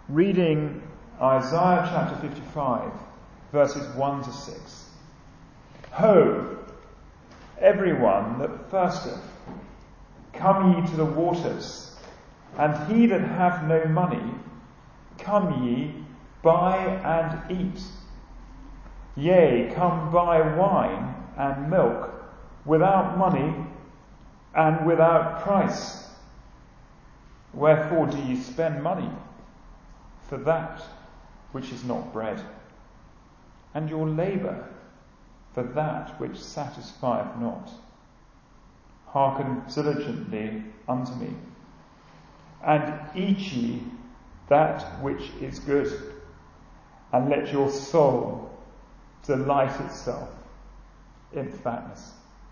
reading Isaiah chapter 55, verses 1 to 6. Ho, everyone that thirsteth, come ye to the waters, and he that hath no money, come ye, buy and eat. Yea, come buy wine and milk, without money and without price. Wherefore do ye spend money for that which is not bread, and your labour for that which satisfieth not? Hearken diligently unto me, and eat ye that which is good, and let your soul delight itself in fatness.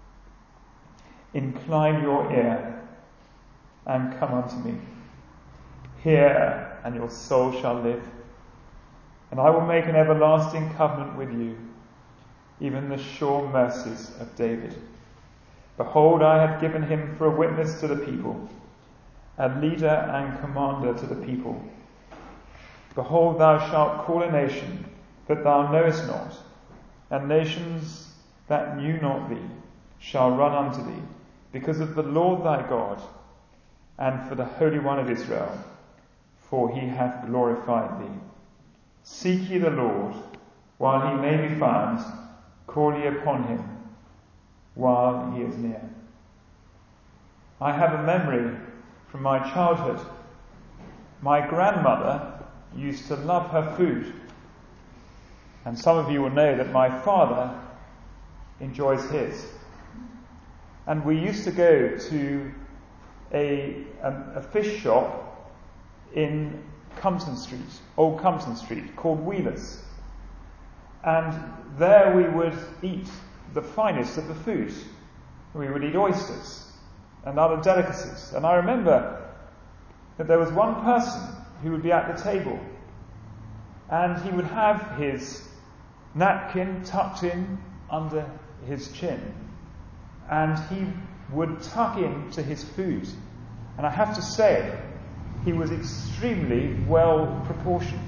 Incline your ear and come unto me. Hear, and your soul shall live. And I will make an everlasting covenant with you, even the sure mercies of David. Behold, I have given him for a witness to the people, a leader and commander to the people. Behold, thou shalt call a nation that thou knowest not, and nations that knew not thee shall run unto thee, because of the Lord thy God, and for the Holy One of Israel, for he hath glorified thee. Seek ye the Lord while he may be found, call ye upon him while he is near. I have a memory from my childhood. My grandmother used to love her food. And some of you will know that my father enjoys his. And we used to go to a fish shop in Compton Street, Old Compton Street, called Wheeler's. And there we would eat the finest of the food. We would eat oysters and other delicacies. And I remember that there was one person who would be at the table, and he would have his napkin tucked in under his chin, and he would tuck into his food. And I have to say, he was extremely well proportioned.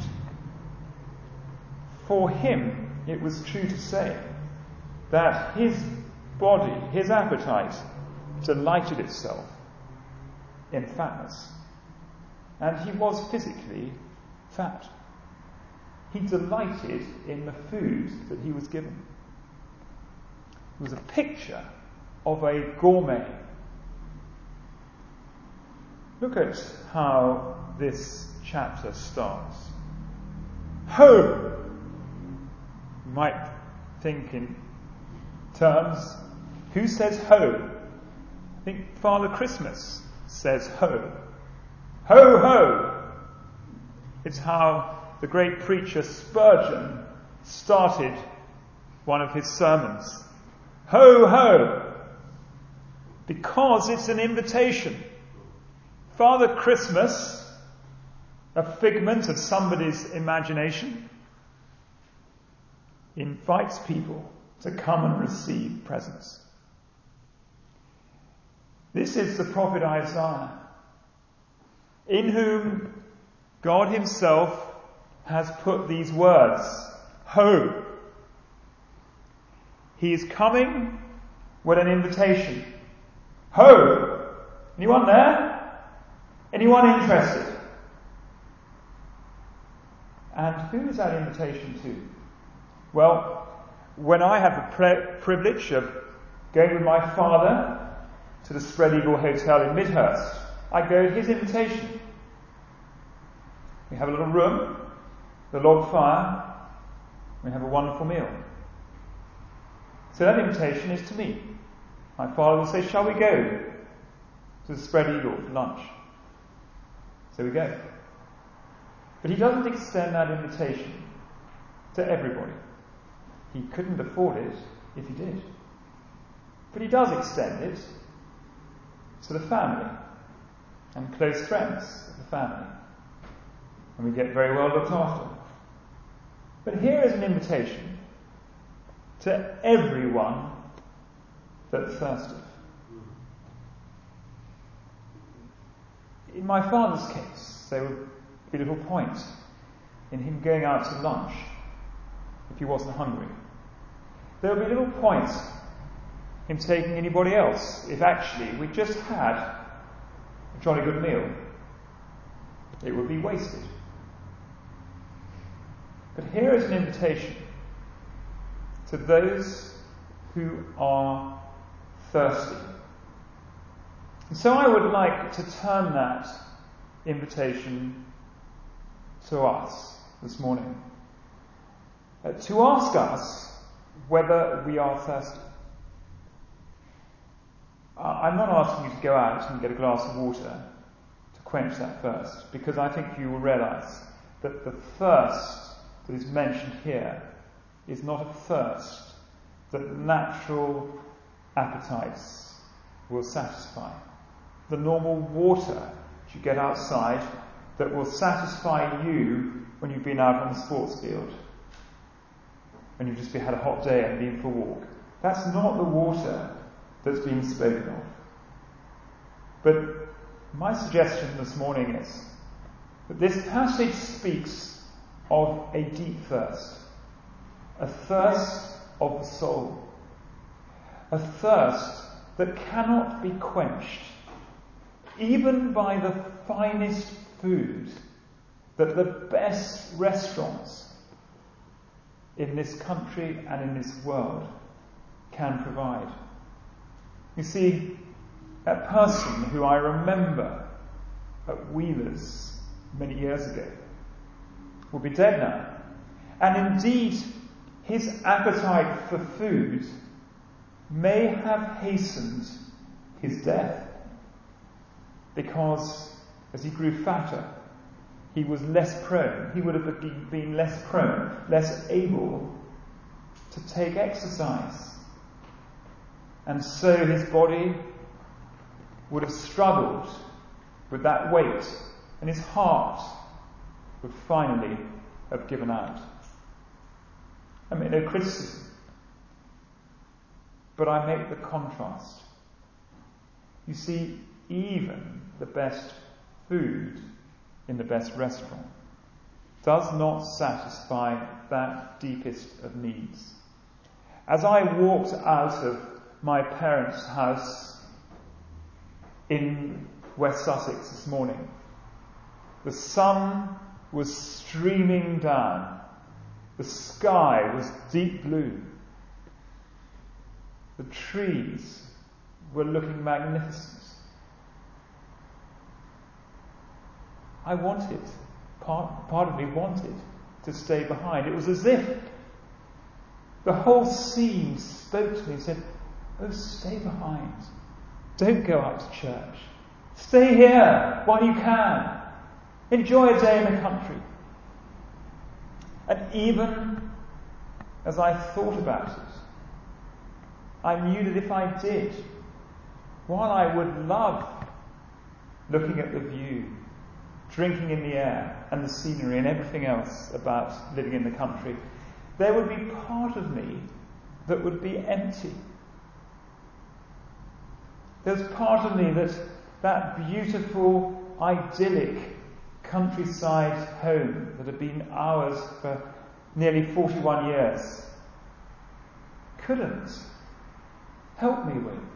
For him, it was true to say that his body, his appetite, delighted itself in fatness. And he was physically fat. He delighted in the food that he was given. It was a picture of a gourmet. Look at how this chapter starts. Ho! You might think in terms, who says ho? I think Father Christmas says ho. Ho, ho! It's how the great preacher Spurgeon started one of his sermons. Ho, ho! Because it's an invitation. Father Christmas, a figment of somebody's imagination, invites people to come and receive presents. This is the prophet Isaiah, in whom God himself has put these words, ho. He is coming with an invitation. Ho! Anyone there? Anyone interested? And who is that invitation to? Well, when I have the privilege of going with my father to the Spread Eagle Hotel in Midhurst, I go at his invitation. We have a little room, the log fire, we have a wonderful meal. So that invitation is to me. My father will say, shall we go to the Spread Eagle for lunch? So we go. But he doesn't extend that invitation to everybody. He couldn't afford it if he did. But he does extend it to the family and close friends of the family. And we get very well looked after. But here is an invitation to everyone that thirsteth. In my father's case, they were be little point in him going out to lunch if he wasn't hungry. There would be little point him taking anybody else if actually we just had a jolly good meal. It would be wasted. But here is an invitation to those who are thirsty. And so I would like to turn that invitation to us this morning. To ask us whether we are thirsty. I'm not asking you to go out and get a glass of water to quench that thirst, because I think you will realise that the thirst that is mentioned here is not a thirst that natural appetites will satisfy. The normal water that you get outside that will satisfy you when you've been out on the sports field, when you've just had a hot day and been for a walk. That's not the water that's being spoken of. But my suggestion this morning is that this passage speaks of a deep thirst, a thirst of the soul, a thirst that cannot be quenched, even by the finest food that the best restaurants in this country and in this world can provide. You see, that person who I remember at Wheeler's many years ago will be dead now. And indeed, his appetite for food may have hastened his death, because as he grew fatter, he was less prone. He would have been less prone, less able to take exercise. And so his body would have struggled with that weight, and his heart would finally have given out. I make no criticism, but I make the contrast. You see, even the best food in the best restaurant does not satisfy that deepest of needs. As I walked out of my parents' house in West Sussex this morning, the sun was streaming down. The sky was deep blue. The trees were looking magnificent. I wanted, part of me wanted to stay behind. It was as if the whole scene spoke to me and said, "Oh, stay behind. Don't go out to church. Stay here while you can. Enjoy a day in the country." And even as I thought about it, I knew that if I did, while I would love looking at the view, drinking in the air and the scenery and everything else about living in the country, there would be part of me that would be empty. There's part of me that beautiful, idyllic countryside home that had been ours for nearly 41 years couldn't help me with.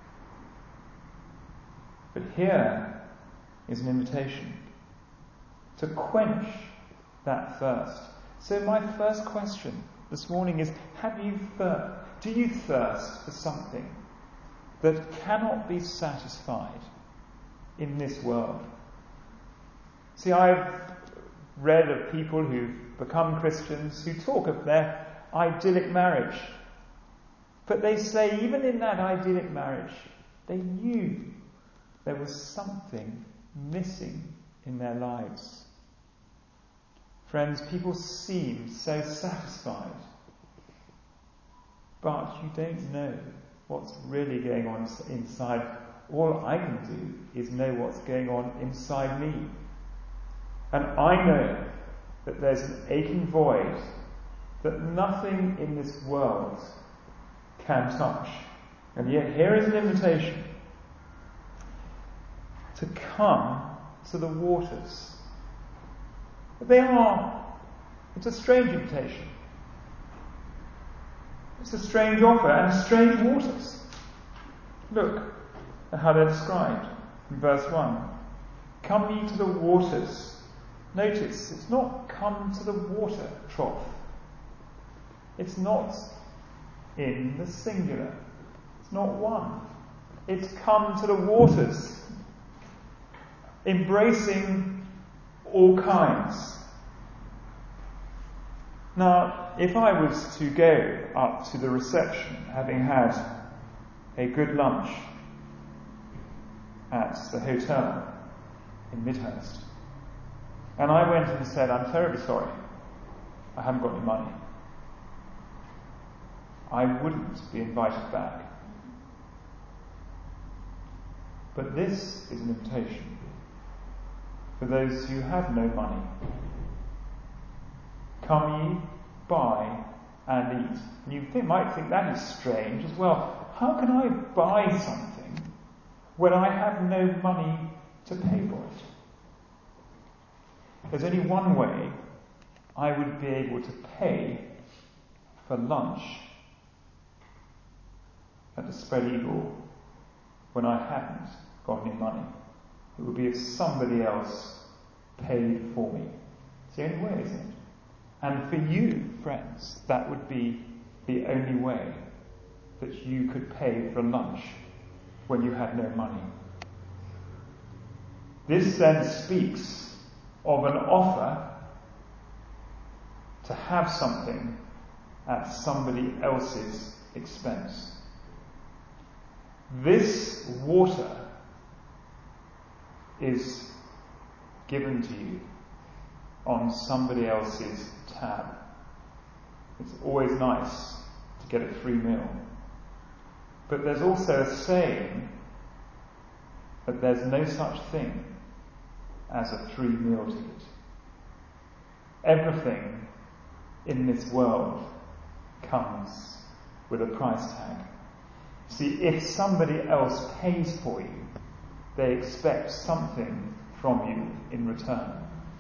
But here is an invitation to quench that thirst. So my first question this morning is, do you thirst for something that cannot be satisfied in this world? See, I've read of people who've become Christians who talk of their idyllic marriage. But they say even in that idyllic marriage, they knew there was something missing in their lives. Friends, people seem so satisfied, but you don't know what's really going on inside. All I can do is know what's going on inside me. And I know that there's an aching void that nothing in this world can touch. And yet here is an invitation to come to the waters, But it's a strange invitation. It's a strange offer and strange waters. Look at how they're described in verse 1. Come ye to the waters. Notice, it's not come to the water trough. It's not in the singular. It's not one. It's come to the waters, embracing all kinds. Now, if I was to go up to the reception, having had a good lunch at the hotel in Midhurst, and I went and said, I'm terribly sorry, I haven't got any money, I wouldn't be invited back. But this is an invitation for those who have no money. Come ye, buy and eat. And you might think that is strange as well. How can I buy something when I have no money to pay for it? There's only one way I would be able to pay for lunch at the Spread Eagle when I hadn't got any money. It would be if somebody else paid for me. It's the only way, isn't it? And for you, friends, that would be the only way that you could pay for lunch when you had no money. This then speaks of an offer to have something at somebody else's expense. This water is given to you on somebody else's tab. It's always nice to get a free meal. But there's also a saying that there's no such thing as a free meal ticket. Everything in this world comes with a price tag. See, if somebody else pays for you, they expect something from you in return.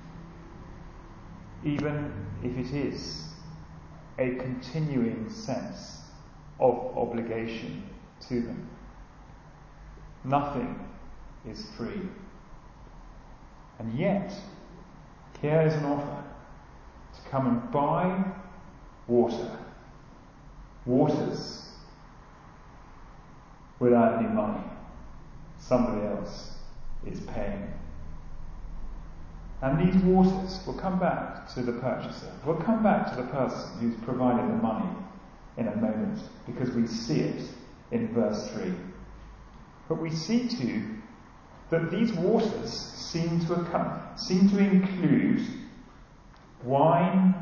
Even if it is a continuing sense of obligation to them. Nothing is free. And yet, here is an offer to come and buy water, waters, without any money. Somebody else is paying. And these waters will come back to the purchaser. We'll come back to the person who's provided the money in a moment, because we see it in verse 3. But we see too that these waters seem to include wine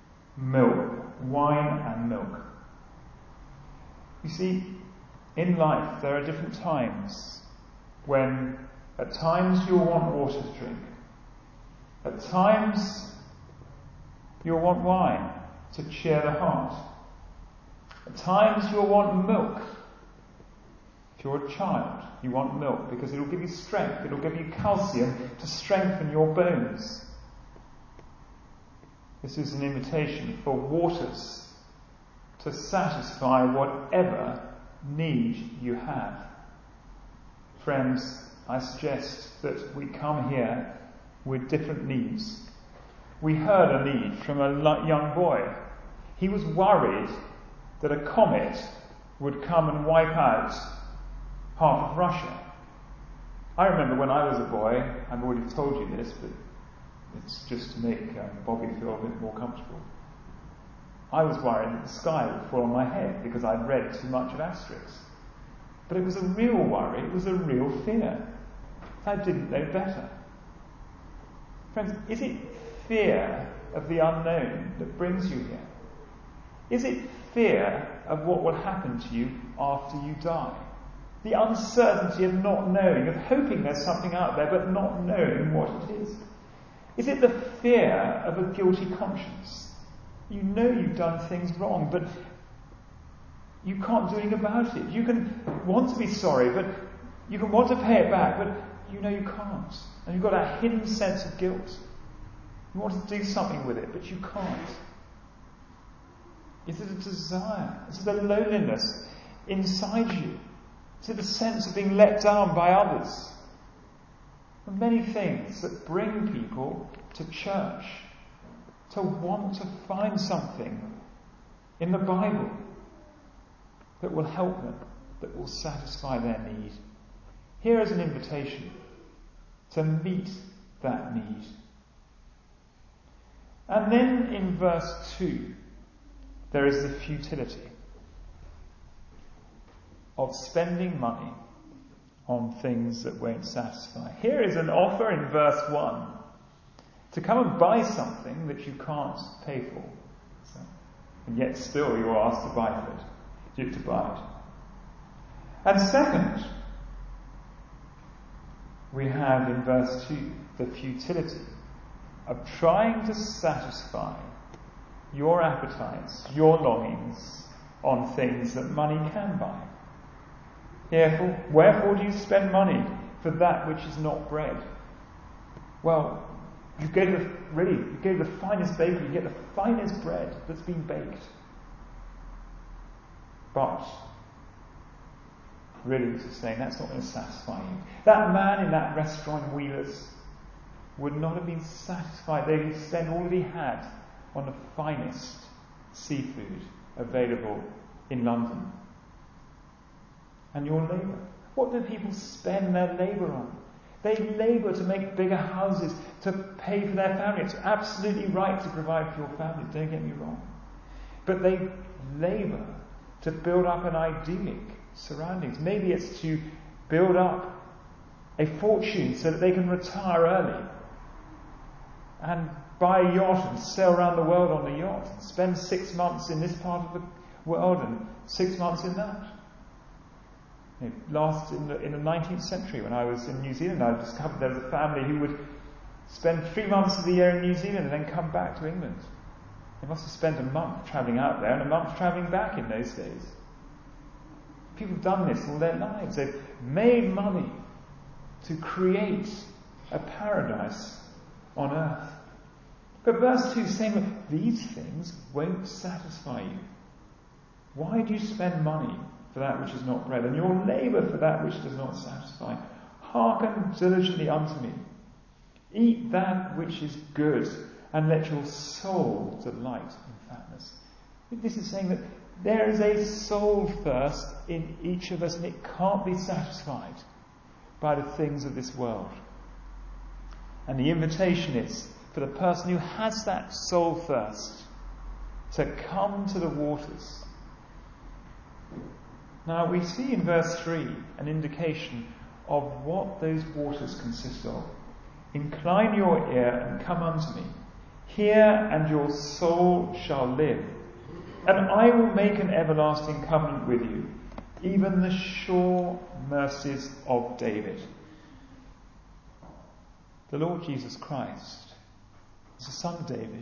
and milk. You see, in life there are different times when at times you'll want water to drink. At times, you'll want wine to cheer the heart. At times, you'll want milk. If you're a child, you want milk because it'll give you strength. It'll give you calcium to strengthen your bones. This is an invitation for waters to satisfy whatever need you have. Friends, I suggest that we come here with different needs. We heard a need from a young boy. He was worried that a comet would come and wipe out half of Russia. I remember when I was a boy, I've already told you this, but it's just to make Bobby feel a bit more comfortable. I was worried that the sky would fall on my head because I'd read too much of Asterix. But it was a real worry, it was a real fear. I didn't know better. Friends, is it fear of the unknown that brings you here? Is it fear of what will happen to you after you die? The uncertainty of not knowing, of hoping there's something out there but not knowing what it is? Is it the fear of a guilty conscience? You know you've done things wrong, but you can't do anything about it. You can want to be sorry, but you can want to pay it back, but you know you can't. And you've got a hidden sense of guilt. You want to do something with it, but you can't. Is it a desire? Is it a loneliness inside you? Is it a sense of being let down by others? There are many things that bring people to church to want to find something in the Bible that will help them, that will satisfy their need. Here is an invitation to meet that need. And then in verse 2, there is the futility of spending money on things that won't satisfy. Here is an offer in verse 1 to come and buy something that you can't pay for. And yet still you're asked to buy it. To buy it. And second, we have in verse 2 the futility of trying to satisfy your appetites, your longings on things that money can buy. Wherefore do you spend money for that which is not bread? Well, you go to the finest bakery, you get the finest bread that's been baked. But really, this is saying that's not going to satisfy you. That man in that restaurant in Wheelers would not have been satisfied though he spent all that he had on the finest seafood available in London. And your labour. What do people spend their labour on? They labour to make bigger houses, to pay for their family. It's absolutely right to provide for your family, don't get me wrong. But they labour to build up an idyllic surroundings. Maybe it's to build up a fortune so that they can retire early and buy a yacht and sail around the world on the yacht and spend 6 months in this part of the world and 6 months in that. In the 19th century, when I was in New Zealand, I discovered there was a family who would spend 3 months of the year in New Zealand and then come back to England. They must have spent a month travelling out there and a month travelling back in those days. People have done this all their lives. They've made money to create a paradise on earth. But verse 2 is saying that these things won't satisfy you. Why do you spend money for that which is not bread, and your labour for that which does not satisfy? Hearken diligently unto me. Eat that which is good, and let your soul delight in fatness. This is saying that there is a soul thirst in each of us, and it can't be satisfied by the things of this world. And the invitation is for the person who has that soul thirst to come to the waters. Now we see in verse 3 an indication of what those waters consist of. Incline your ear and come unto me. Hear, and your soul shall live. And I will make an everlasting covenant with you, even the sure mercies of David. The Lord Jesus Christ is the son of David.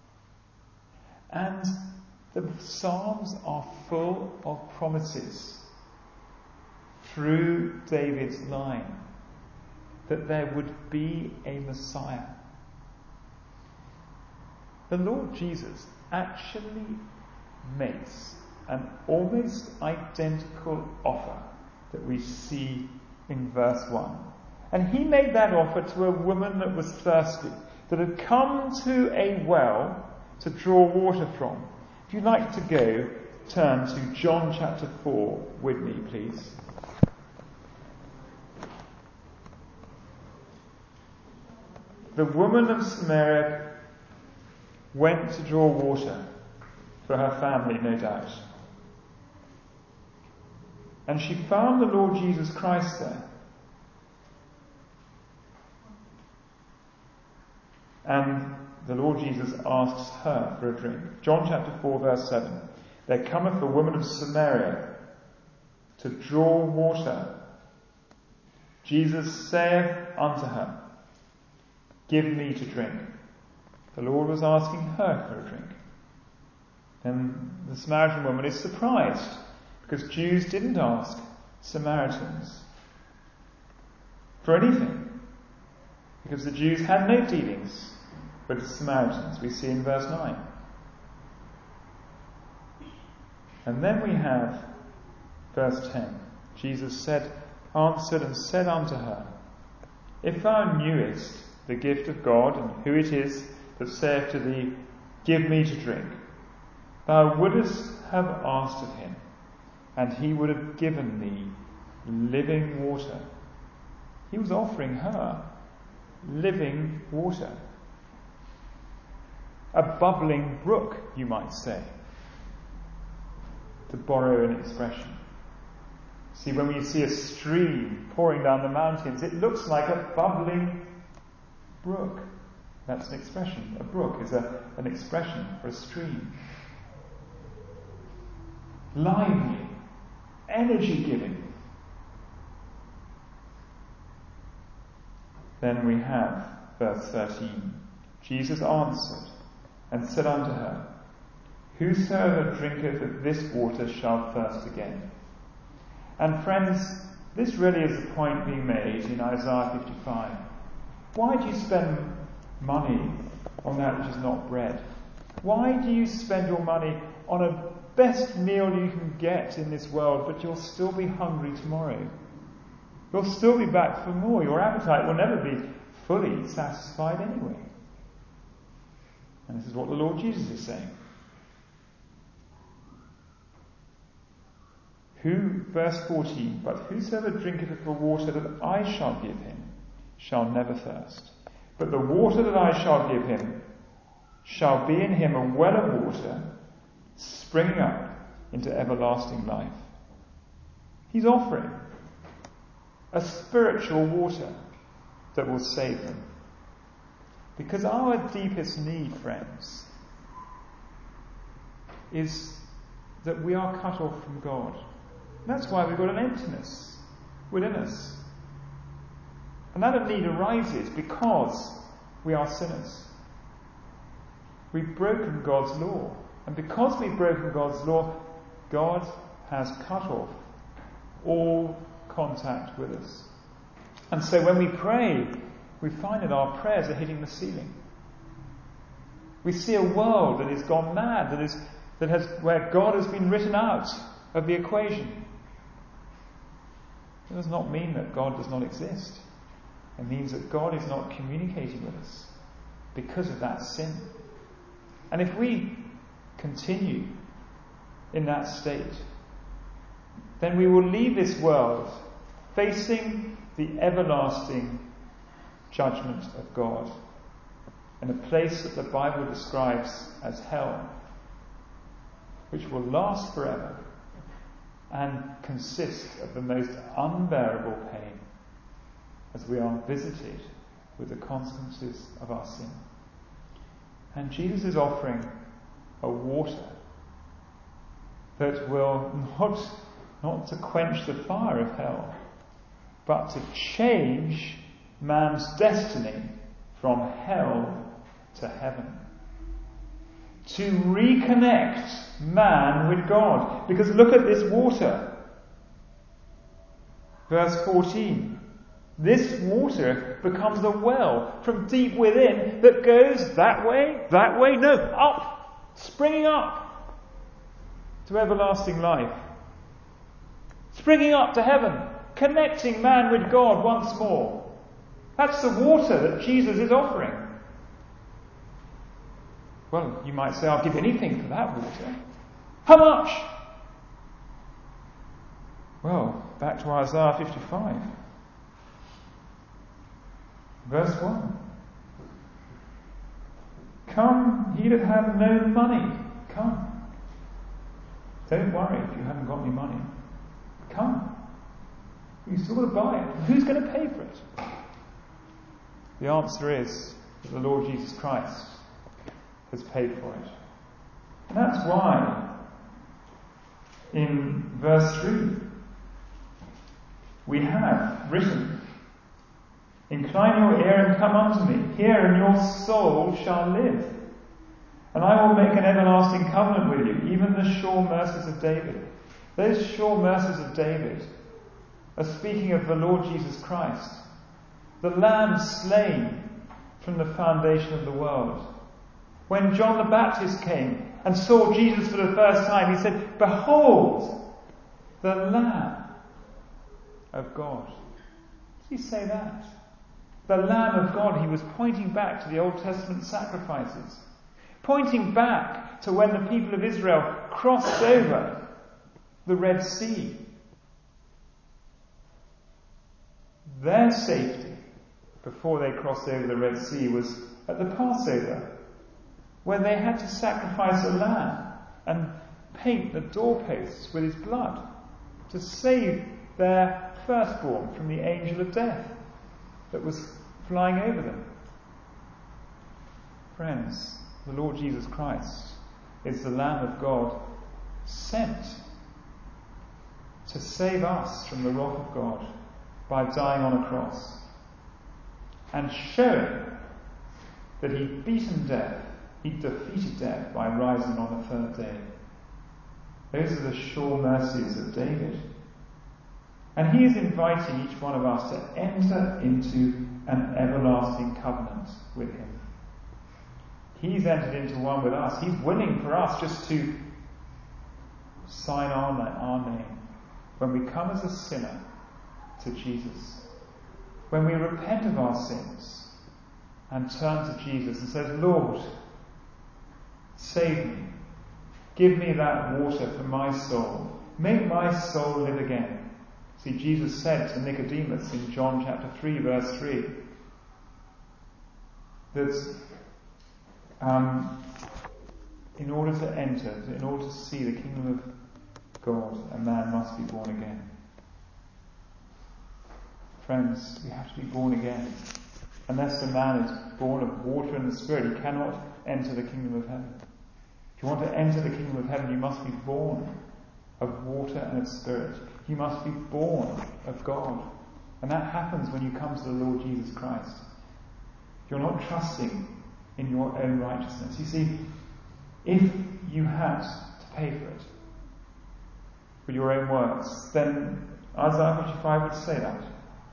And the Psalms are full of promises through David's line that there would be a Messiah. The Lord Jesus actually makes an almost identical offer that we see in verse 1. And he made that offer to a woman that was thirsty, that had come to a well to draw water from. If you'd like to go, turn to John chapter 4 with me, please. The woman of Samaria went to draw water for her family, no doubt. And she found the Lord Jesus Christ there. And the Lord Jesus asks her for a drink. John chapter 4 verse 7. There cometh a woman of Samaria to draw water. Jesus saith unto her, Give me to drink. The Lord was asking her for a drink. And the Samaritan woman is surprised, because Jews didn't ask Samaritans for anything, because the Jews had no dealings for the Samaritans, we see in verse 9. And then we have verse 10. Jesus answered and said unto her, If thou knewest the gift of God, and who it is that saith to thee, Give me to drink, thou wouldest have asked of him, and he would have given thee living water. He was offering her living water. A bubbling brook, you might say, to borrow an expression. See, when we see a stream pouring down the mountains, it looks like a bubbling brook. That's an expression. A brook is an expression for a stream. Lively, energy-giving. Then we have verse 13. Jesus answered and said unto her, Whosoever drinketh of this water shall thirst again. And friends, this really is the point being made in Isaiah 55. Why do you spend money on that which is not bread? Why do you spend your money on a best meal you can get in this world, but you'll still be hungry tomorrow? You'll still be back for more. Your appetite will never be fully satisfied anyway. And this is what the Lord Jesus is saying. Verse 14, But whosoever drinketh of the water that I shall give him shall never thirst. But the water that I shall give him shall be in him a well of water springing up into everlasting life. He's offering a spiritual water that will save them. Because our deepest need, friends, is that we are cut off from God. That's why we've got an emptiness within us. And that need arises because we are sinners. We've broken God's law. And because we've broken God's law, God has cut off all contact with us. And so when we pray, we find that our prayers are hitting the ceiling. We see a world that has gone mad, where God has been written out of the equation. It does not mean that God does not exist. It means that God is not communicating with us because of that sin. And if we continue in that state, then we will leave this world facing the everlasting judgment of God in a place that the Bible describes as hell, which will last forever and consist of the most unbearable pain as we are visited with the consequences of our sin. And Jesus is offering a water that will not to quench the fire of hell, but to change man's destiny from hell to heaven. To reconnect man with God. Because look at this water. Verse 14. This water becomes a well from deep within that goes that way, no, up, springing up to everlasting life. Springing up to heaven, connecting man with God once more. That's the water that Jesus is offering. Well, you might say, I'll give anything for that water. How much? Well, back to Isaiah 55. Verse 1. Come, ye that have no money, come. Don't worry if you haven't got any money. Come. You've still got to buy it. Who's going to pay for it? The answer is that the Lord Jesus Christ has paid for it. And that's why in verse 3 we have written, Incline your ear and come unto me. Hear, and your soul shall live. And I will make an everlasting covenant with you, even the sure mercies of David. Those sure mercies of David are speaking of the Lord Jesus Christ, the Lamb slain from the foundation of the world. When John the Baptist came and saw Jesus for the first time, he said, "Behold, the Lamb of God." Did he say that? The Lamb of God. He was pointing back to the Old Testament sacrifices, pointing back to when the people of Israel crossed over the Red Sea. Their safety before they crossed over the Red Sea was at the Passover, when they had to sacrifice a lamb and paint the doorposts with his blood to save their firstborn from the angel of death that was flying over them. Friends, the Lord Jesus Christ is the Lamb of God sent to save us from the wrath of God by dying on a cross and showing that he'd beaten death, he'd defeated death by rising on the third day. Those are the sure mercies of David. And he is inviting each one of us to enter into an everlasting covenant with him. He's entered into one with us. He's willing for us just to sign our name when we come as a sinner to Jesus. When we repent of our sins and turn to Jesus and say, "Lord, save me. Give me that water for my soul. Make my soul live again." See, Jesus said to Nicodemus in John chapter 3, verse 3, that in order to see the kingdom of God, a man must be born again. Friends, we have to be born again. Unless a man is born of water and the Spirit, he cannot enter the kingdom of heaven. If you want to enter the kingdom of heaven, you must be born of water and of Spirit. You must be born of God. And that happens when you come to the Lord Jesus Christ. You're not trusting in your own righteousness. You see, if you had to pay for it with your own works, then Isaiah 55 would say that.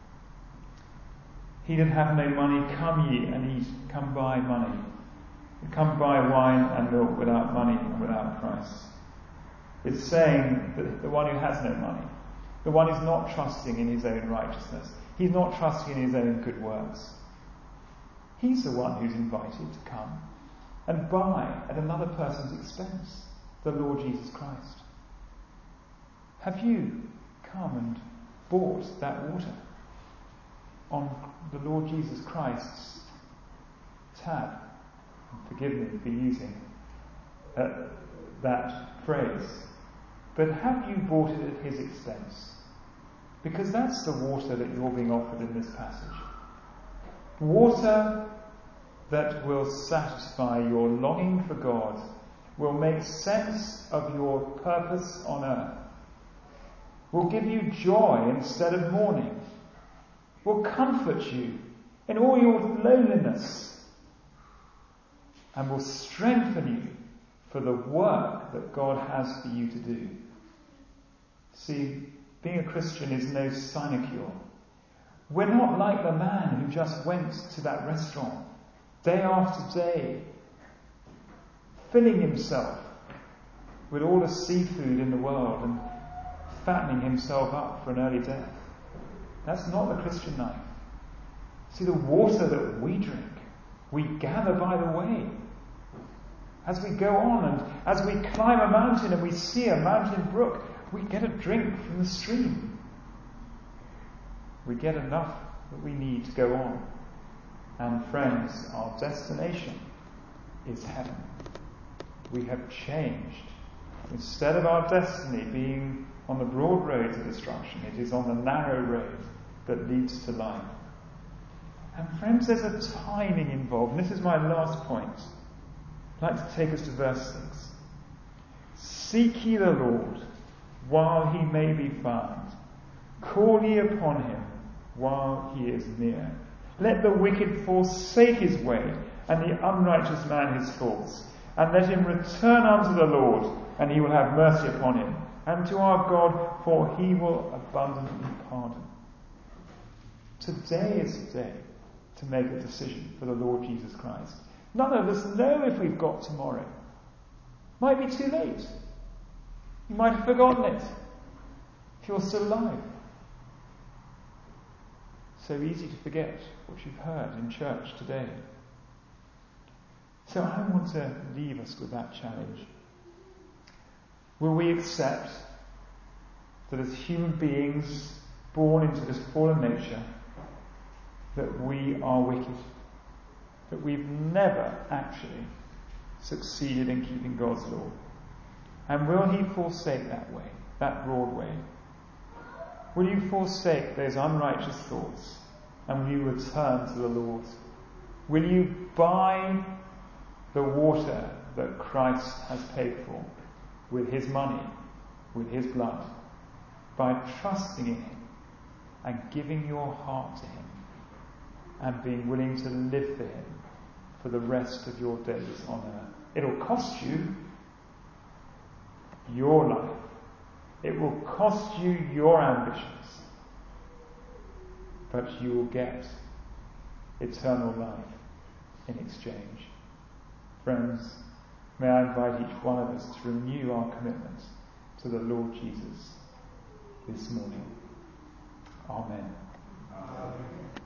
He that hath no money, come ye and eat. Come buy money. Come buy wine and milk without money and without price. It's saying that the one who has no money, the one who's not trusting in his own righteousness, he's not trusting in his own good works, he's the one who's invited to come and buy at another person's expense the Lord Jesus Christ. Have you come and bought that water on the Lord Jesus Christ's tab? Forgive me for using that phrase. But have you bought it at his expense? Because that's the water that you're being offered in this passage. Water that will satisfy your longing for God, will make sense of your purpose on earth, will give you joy instead of mourning, will comfort you in all your loneliness, and will strengthen you for the work that God has for you to do. See, being a Christian is no sinecure. We're not like the man who just went to that restaurant day after day, filling himself with all the seafood in the world and fattening himself up for an early death. That's not the Christian life. See, the water that we drink, we gather by the way. As we go on and as we climb a mountain and we see a mountain brook, we get a drink from the stream. We get enough that we need to go on. And friends, our destination is heaven. We have changed. Instead of our destiny being on the broad road to destruction, it is on the narrow road that leads to life. And friends, there's a timing involved. And this is my last point. I'd like to take us to verse 6. Seek ye the Lord while he may be found. Call ye upon him while he is near. Let the wicked forsake his way, and the unrighteous man his thoughts. And let him return unto the Lord, and he will have mercy upon him. And to our God, for he will abundantly pardon. Today is the day to make a decision for the Lord Jesus Christ. None of us know if we've got tomorrow. Might be too late. You might have forgotten it if you're still alive. So easy to forget what you've heard in church today. So I want to leave us with that challenge. Will we accept that as human beings born into this fallen nature, that we are wicked, that we've never actually succeeded in keeping God's law? And will he forsake that way, that broad way? Will you forsake those unrighteous thoughts and will you return to the Lord? Will you buy the water that Christ has paid for with his money, with his blood, by trusting in him and giving your heart to him and being willing to live for him for the rest of your days on earth? It'll cost you your life. It will cost you your ambitions. But you will get eternal life in exchange. Friends, may I invite each one of us to renew our commitment to the Lord Jesus this morning. Amen.